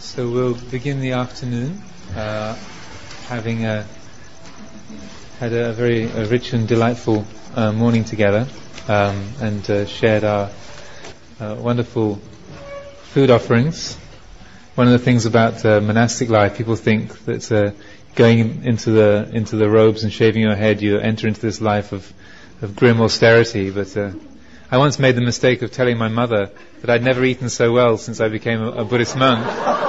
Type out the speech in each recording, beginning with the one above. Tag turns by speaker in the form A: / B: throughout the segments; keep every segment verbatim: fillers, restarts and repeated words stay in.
A: So we'll begin the afternoon, uh, having uh, had a very a rich and delightful uh, morning together, um, and uh, shared our uh, wonderful food offerings. One of the things about uh, monastic life, people think that uh, going into the into the robes and shaving your head, you enter into this life of, of grim austerity. But uh, I once made the mistake of telling my mother that I'd never eaten so well since I became a, a Buddhist monk.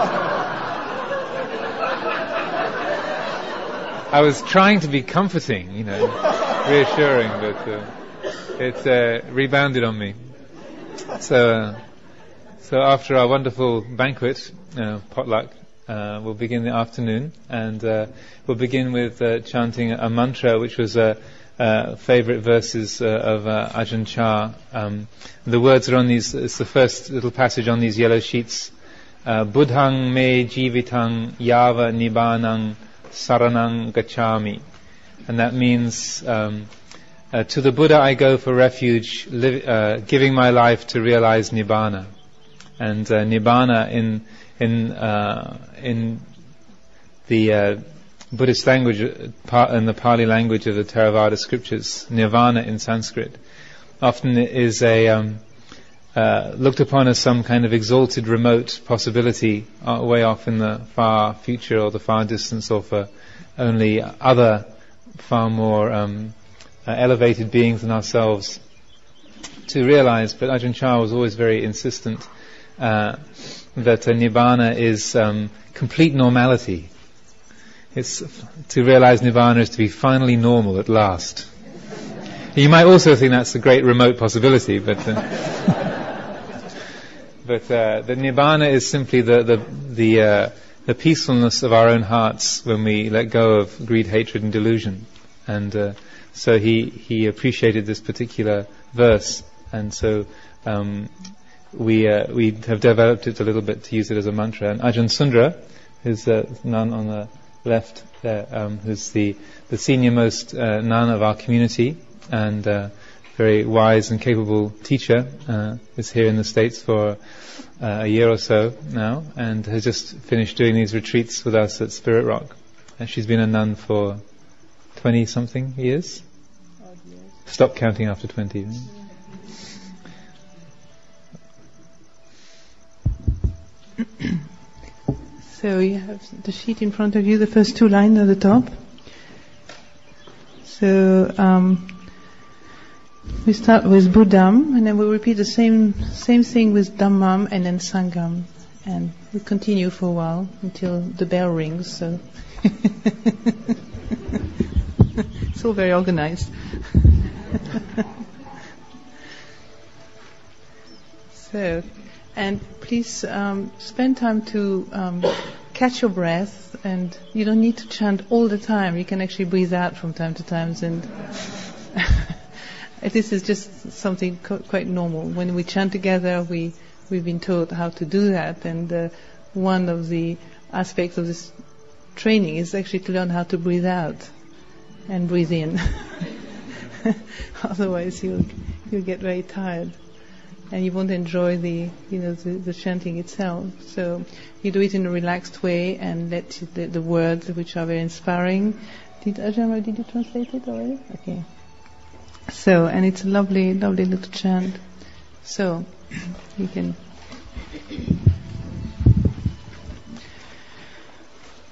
A: I was trying to be comforting, you know, reassuring, but uh, it uh, rebounded on me. So, uh, so after our wonderful banquet, uh, potluck, uh, we'll begin the afternoon, and uh, we'll begin with uh, chanting a mantra, which was uh, uh, favorite verses uh, of uh, Ajahn Chah. Um, the words are on these. It's the first little passage on these yellow sheets. Uh, Buddhang me jivitang yava nibbanang saranang gacchami, and that means um, uh, to the Buddha I go for refuge, li- uh, giving my life to realize nibbana. And uh, nibbana in in uh, in the uh, Buddhist language, uh, in the Pali language of the Theravada scriptures, nirvana in Sanskrit, often is a um, uh, looked upon as some kind of exalted, remote possibility uh, way off in the far future or the far distance, or for only other far more um, uh, elevated beings than ourselves to realize. But Ajahn Chah was always very insistent uh, that uh, Nibbana is um, complete normality. It's to realize Nibbana is to be finally normal at last. You might also think that's a great remote possibility, but uh, but uh, the Nibbana is simply the the the, uh, the peacefulness of our own hearts when we let go of greed, hatred, and delusion. And uh, so he he appreciated this particular verse, and so um, we uh, we have developed it a little bit to use it as a mantra. And Ajahn Sundra, who's the nun on the left there, um, who's the the senior most uh, nun of our community, and uh, very wise and capable teacher, uh, is here in the States for uh, a year or so now, and has just finished doing these retreats with us at Spirit Rock. And she's been a nun for twenty something years. Stop counting after twenty.
B: So you have the sheet in front of you, the first two lines at the top. So um, we start with Buddham, and then we repeat the same same thing with Dhammam and then Sangham, and we continue for a while until the bell rings. So it's all very organized. So, and please um, spend time to um, catch your breath, and you don't need to chant all the time. You can actually breathe out from time to time, and this is just something co- quite normal. When we chant together, we we've been taught how to do that, and uh, one of the aspects of this training is actually to learn how to breathe out and breathe in. Otherwise, you'll you'll get very tired, and you won't enjoy the you know the, the chanting itself. So you do it in a relaxed way, and let the, the words, which are very inspiring. Did Ajahn, did you translate it already? Okay. So, and it's a lovely, lovely little chant. So you can.